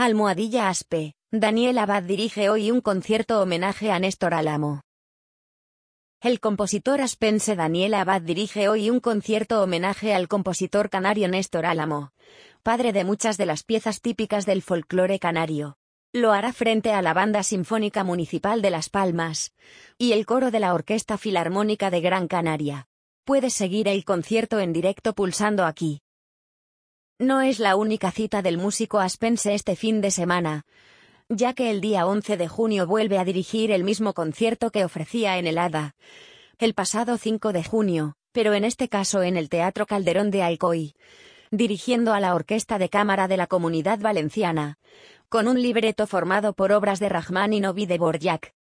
Almohadilla Aspe, Daniel Abad dirige hoy un concierto homenaje a Néstor Álamo. El compositor aspense Daniel Abad dirige hoy un concierto homenaje al compositor canario Néstor Álamo, padre de muchas de las piezas típicas del folclore canario. Lo hará frente a la Banda Sinfónica Municipal de Las Palmas y el coro de la Orquesta Filarmónica de Gran Canaria. Puedes seguir el concierto en directo pulsando aquí. No es la única cita del músico aspense este fin de semana, ya que el día 11 de junio vuelve a dirigir el mismo concierto que ofrecía en el Hada el pasado 5 de junio, pero en este caso en el Teatro Calderón de Alcoy, dirigiendo a la Orquesta de Cámara de la Comunidad Valenciana, con un libreto formado por obras de Rahman y Novi de Dvorak.